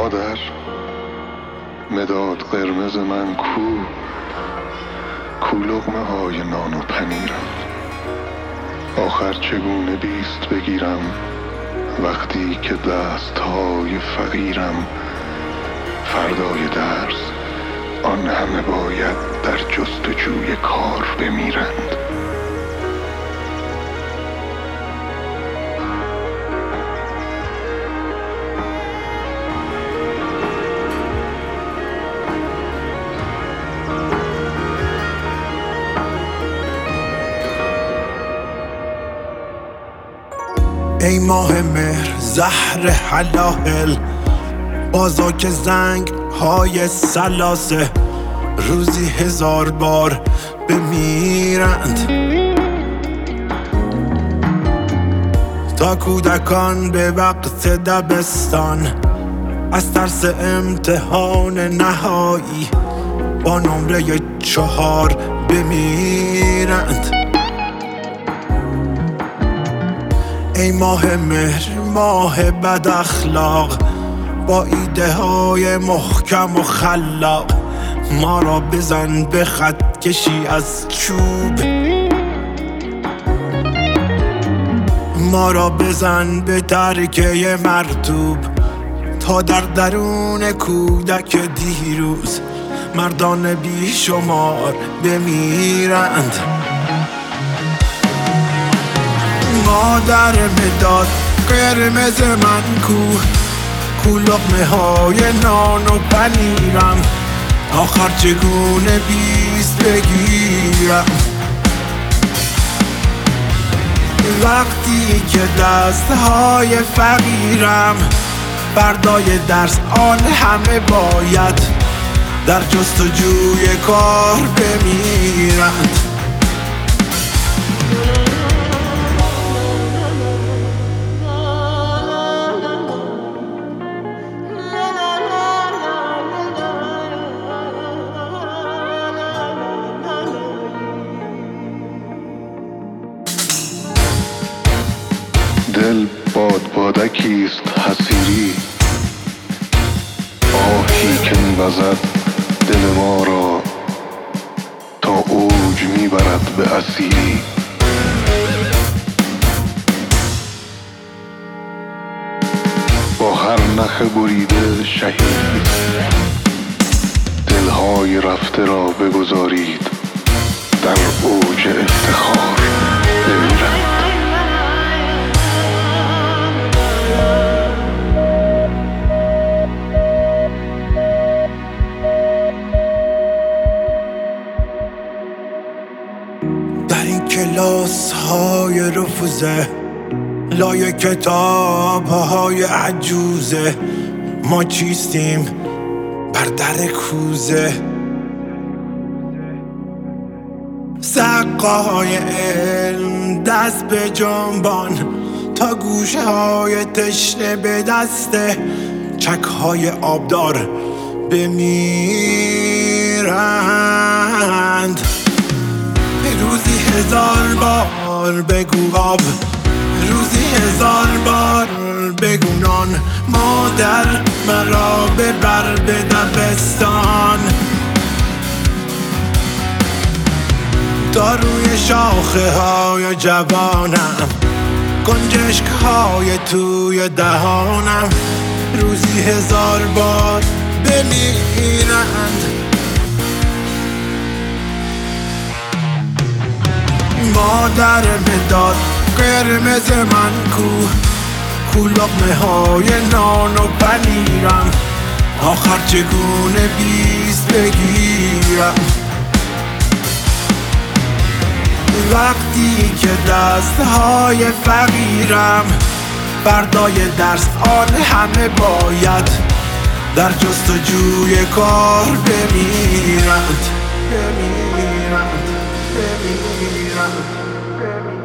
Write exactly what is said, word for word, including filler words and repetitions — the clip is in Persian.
مادر، مداد قرمز من کو کو لقمه های نان و پنیرم. آخر چگونه بیست بگیرم وقتی که دست های فقیرم. فردای درس آن همه باید در جستجوی کار بمیرند. ای ماه مهر زهر حلاهل، بازا که زنگ های سلاسه روزی هزار بار بمیرند. تا کودکان به وقت دبستان از ترس امتحان نهایی با نمره چهار بمیرند. ای ماه مهر ماه بد اخلاق، با ایده های محکم و خلاق ما را بزن به خط کشی از چوب. ما را بزن به ترکه مرطوب تا در درون کودک دیروز مردان بیشمار بمیرند. مادر مداد قرمز من کو کو لقمه های نان و پنیرم. آخر چگونه بیست بگیرم وقتی که دست های فقیرم. فردای درس آن همه باید در جستجوی کار بمیرند. دل باد بادکیست حسیری، آهی که می‌وزد دل ما را تا اوج میبرد به اسیری. با هر نخ بریده شهید دلهای رفته را بگذارید در اوج افتخار بمیرند. در این کلاس های رفوزه لای کتاب های عجوزه ما چیستیم بر در کوزه. سقاهای علم دست به جنبان تا گوشه های تشنه به دسته چک های آبدار بمیرند. روزی هزار بار بگو آب، روزی هزار بار بگو نان. مادر مرا ببر به دبستان تا روی شاخه های جوانم گنجشک های توی دهانم روزی هزار بار بمیرند. مادر مداد قرمز من کو کو لقمه های نان و پنیرم. آخر چگونه بیست بگیرم وقتی که دست های فقیرم. فردای درس آن همه باید در جستجوی کار بمیرند. بمیرند بمیرند بمیرند